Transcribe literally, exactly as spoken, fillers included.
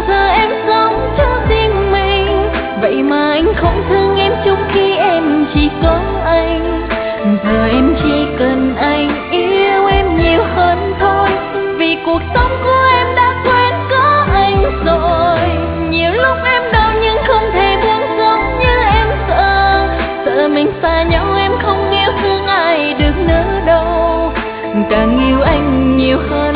bao giờ em sống cho riêng mình. Vậy mà anh không thương em trong khi em chỉ có anh. Giờ em chỉ cần anh yêu em nhiều hơn thôi, vì cuộc sống của em đã quen có anh rồi. Nhiều lúc em đau nhưng không thể buông giống như em sợ. Sợ mình xa nhau em không yêu thương ai được nữa đâu. Càng yêu anh nhiều hơn